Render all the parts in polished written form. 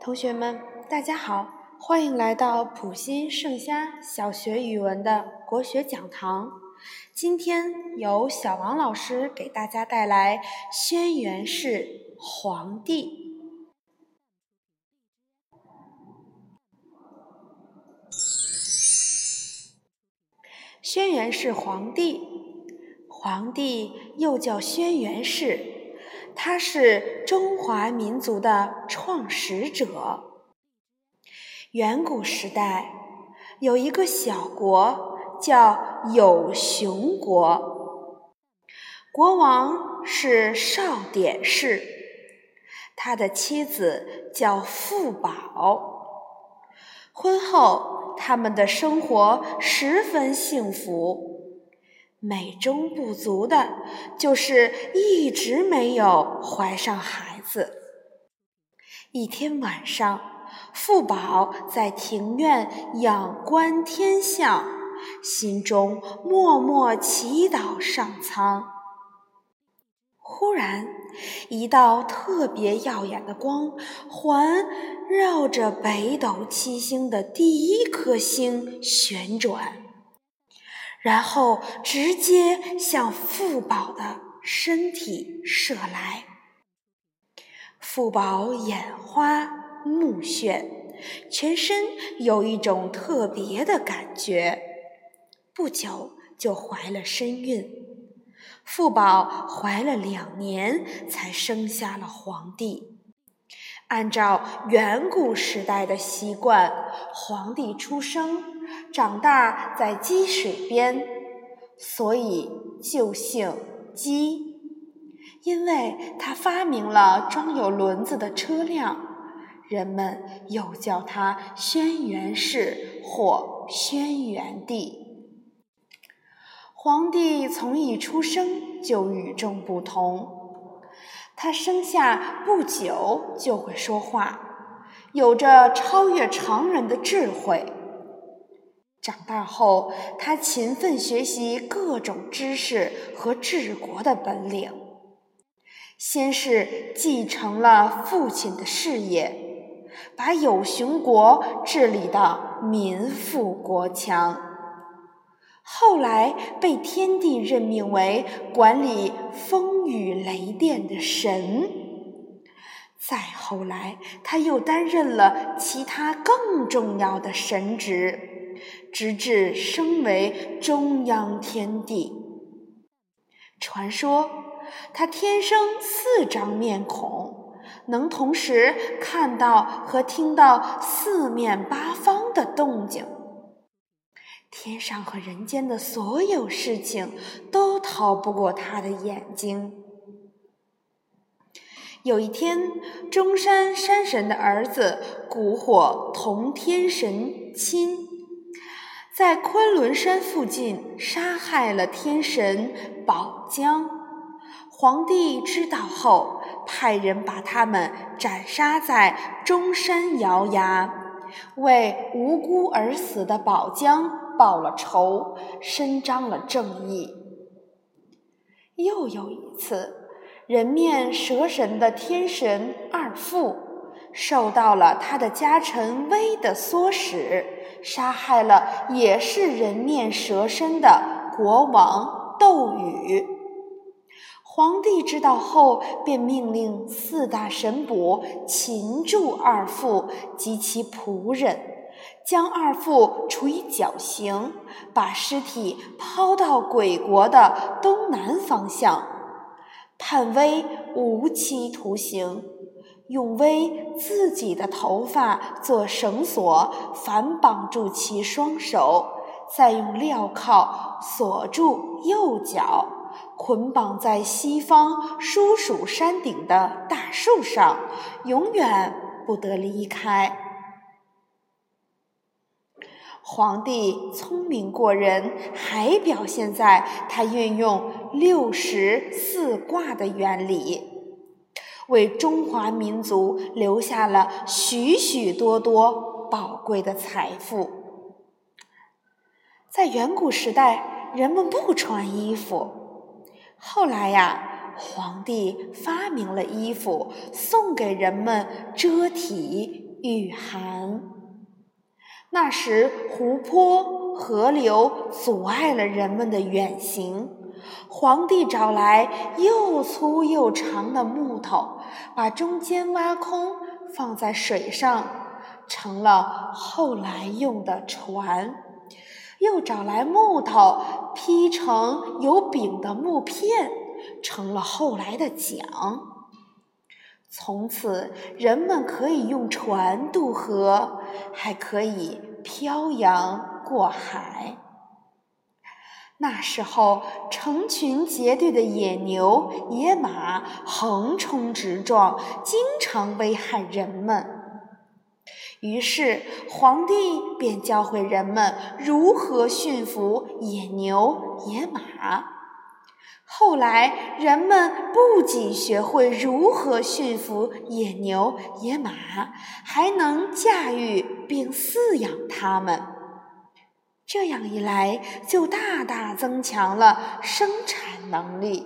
同学们，大家好，欢迎来到普新圣虾小学语文的国学讲堂。今天由小王老师给大家带来轩辕氏黄帝。轩辕氏黄帝，黄帝又叫轩辕氏，他是中华民族的创始者。远古时代，有一个小国叫有熊国，国王是少典氏，他的妻子叫妇宝。婚后，他们的生活十分幸福，美中不足的就是一直没有怀上孩子。一天晚上，妇宝在庭院仰观天象，心中默默祈祷上苍。忽然，一道特别耀眼的光环绕着北斗七星的第一颗星旋转，然后直接向妇宝的身体射来。妇宝眼花目眩，全身有一种特别的感觉，不久就怀了身孕。妇宝怀了2年才生下了黄帝。按照远古时代的习惯，黄帝出生长大在积水边，所以就姓姬。因为他发明了装有轮子的车辆，人们又叫他轩辕氏或轩辕帝。黄帝从一出生就与众不同，他生下不久就会说话，有着超越常人的智慧。长大后，他勤奋学习各种知识和治国的本领。先是继承了父亲的事业，把有熊国治理得民富国强。后来被天帝任命为管理风雨雷电的神。再后来，他又担任了其他更重要的神职，直至升为中央天帝。传说他天生4张面孔，能同时看到和听到4面8方的动静。天上和人间的所有事情都逃不过他的眼睛。有一天，中山山神的儿子蛊惑同天神亲，在昆仑山附近杀害了天神宝江。黄帝知道后，派人把他们斩杀在中山瑶崖，为无辜而死的宝江报了仇，伸张了正义。又有一次，人面蛇神的天神二父受到了他的家臣威的唆使，杀害了也是人面蛇身的国王窦禹。黄帝知道后，便命令4大神捕擒住二父及其仆人，将二父处以绞刑，把尸体抛到鬼国的东南方向，判威无期徒刑，用威自己的头发做绳索反绑住其双手，再用镣铐锁住右脚，捆绑在西方叔蜀山顶的大树上，永远不得离开。黄帝聪明过人，还表现在他运用64卦的原理，为中华民族留下了许许多多宝贵的财富。在远古时代，人们不穿衣服，后来皇帝发明了衣服，送给人们遮体御寒。那时湖泊、河流阻碍了人们的远行，皇帝找来又粗又长的木头，把中间挖空，放在水上，成了后来用的船。又找来木头，劈成有柄的木片，成了后来的桨。从此，人们可以用船渡河，还可以漂洋过海。那时候，成群结队的野牛、野马横冲直撞，经常危害人们。于是，皇帝便教会人们如何驯服野牛、野马。后来，人们不仅学会如何驯服野牛、野马，还能驾驭并饲养它们。这样一来，就大大增强了生产能力。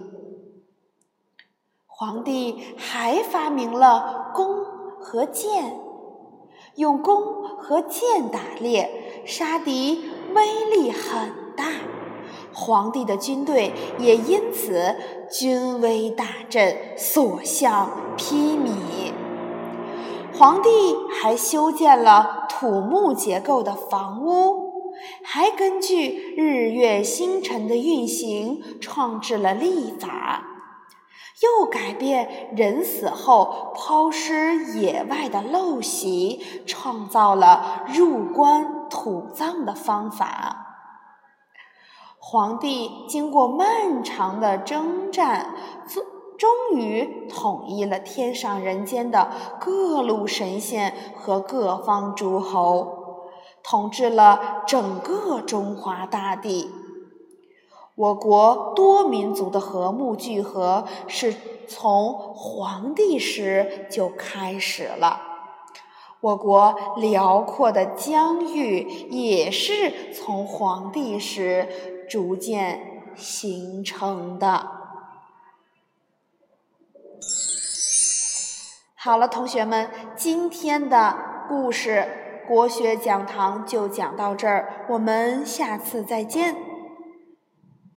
皇帝还发明了弓和箭，用弓和箭打猎，杀敌威力很大。皇帝的军队也因此军威大振，所向披靡。皇帝还修建了土木结构的房屋，还根据日月星辰的运行创制了历法，又改变人死后抛尸野外的陋习，创造了入棺土葬的方法。皇帝经过漫长的征战，终于统一了天上人间的各路神仙和各方诸侯，统治了整个中华大地。我国多民族的和睦聚合是从黄帝时就开始了，我国辽阔的疆域也是从黄帝时逐渐形成的。好了，同学们，今天的故事国学讲堂就讲到这儿，我们下次再见。